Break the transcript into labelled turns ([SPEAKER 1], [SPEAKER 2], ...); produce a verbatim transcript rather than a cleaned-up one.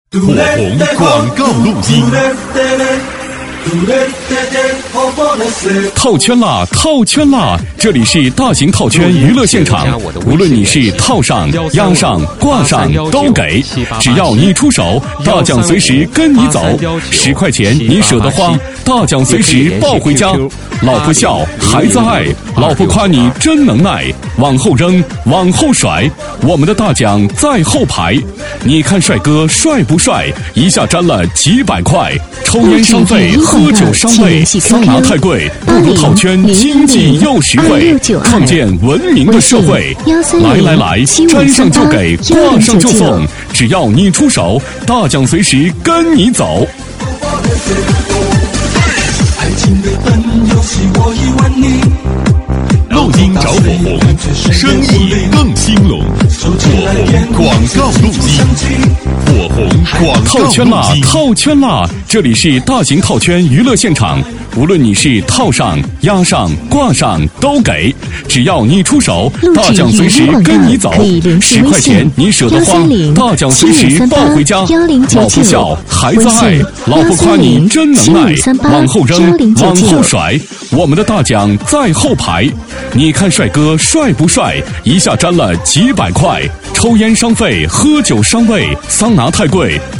[SPEAKER 1] 火红广告录音。套圈啦，套圈啦！这里是大型套圈娱乐现场，无论你是套上、压上、挂上都给，只要你出手，大奖随时跟你走。十块钱你舍得花，大奖随时抱回家。老婆笑，孩子爱，老婆夸你真能耐，往后扔，往后甩，我们的大奖在后排。你看帅哥帅不帅？一下沾了几百块，抽烟伤肺，喝酒伤胃，桑拿太贵，不如套圈经济又实惠，创建文明的社会。来来来，沾上就给，挂上就送，只要你出手，大奖随时跟你走。录音找火红，生意更兴隆。火红广告录音，火红广告套圈啦，套圈啦！这里是大型套圈娱乐现场，无论你是套上、压上、挂上都给，只要你出手，大奖随时跟你走。十块钱你舍得花，大奖随时抱回家。老婆笑，孩子爱，老婆夸你真能耐，往后扔，往后甩，我们的大奖在后排。你看帅哥帅不帅？一下沾了几百块，抽烟伤肺，喝酒伤胃，桑拿太贵。